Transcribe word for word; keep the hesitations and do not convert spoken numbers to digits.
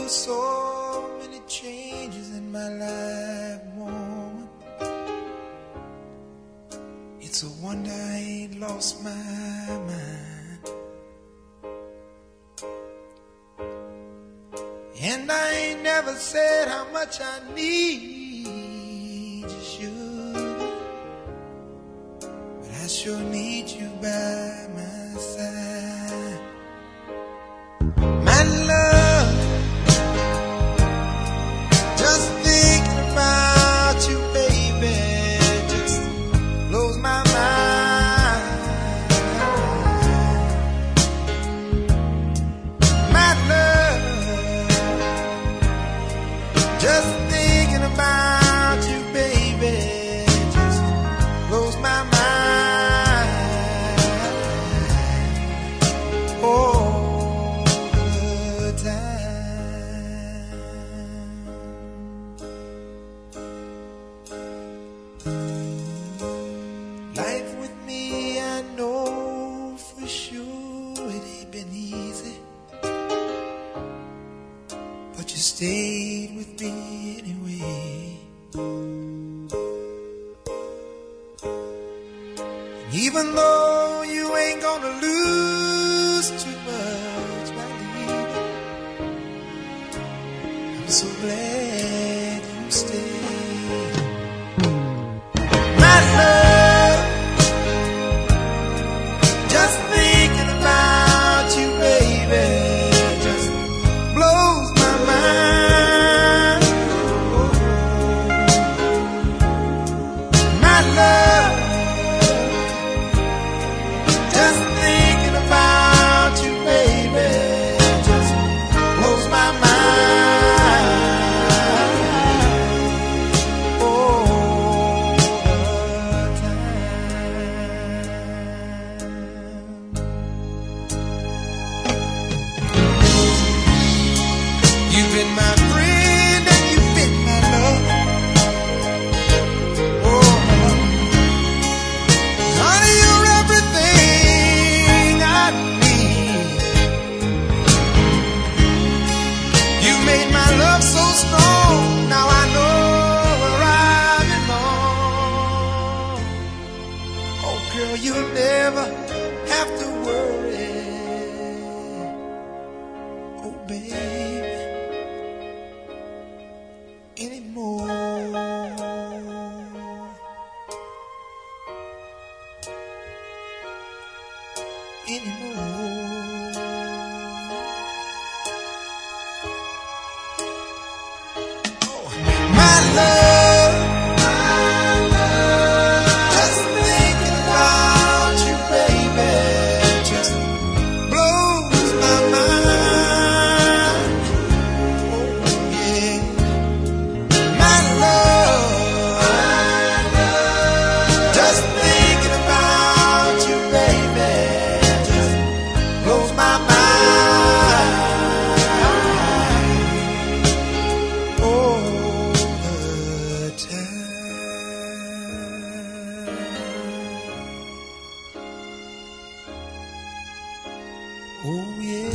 so many changes in my life, woman. It's a wonder I ain't lost my mind. And I ain't never said how much I need you, sugar, but I sure need you by my side. My love, just thinking about you, baby, just blows my mind. My love, just thinking about you, baby, just blows my mind. All the time. Life with me, I know for sure it ain't been easy, but you stayed with me anyway. And even though you ain't gonna lose too much by leaving, I'm so glad you stayed. My love, just thinking about you, baby, just blows my mind. My love, just thinking about you, baby, just blows my mind. All the time. You've been my friend and you've been my love. Oh, honey, you're everything I need. You made my love so strong. Now I know where I belong. Oh, girl, you'll never have to worry. Oh, baby, anymore. Anymore. Oh, my love, my love, just thinking about you, baby, just blows my mind. Oh, yeah. My love, my love, just thinking about you, baby, just blows my mind. All the time. Oh, yeah.